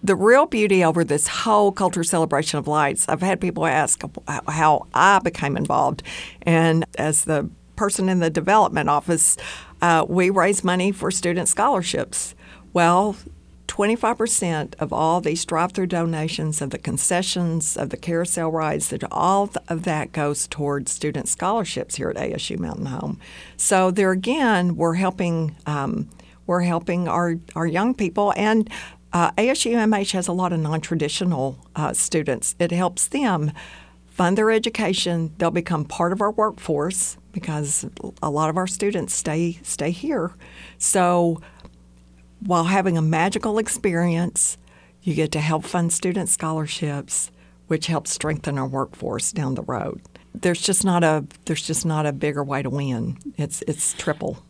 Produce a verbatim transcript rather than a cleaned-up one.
the real beauty over this whole Culture Celebration of Lights, I've had people ask how I became involved. And as the person in the development office, uh, we raise money for student scholarships. Well, twenty-five percent of all these drive-through donations, of the concessions, of the carousel rides, that all of that goes towards student scholarships here at A S U Mountain Home. So there again, we're helping um, we're helping our, our young people. And uh, A S U M H has a lot of non-traditional uh, students. It helps them fund their education. They'll become part of our workforce because a lot of our students stay stay here. So while having a magical experience, you get to help fund student scholarships, which helps strengthen our workforce down the road. There's just not a there's just not a bigger way to win. It's it's triple.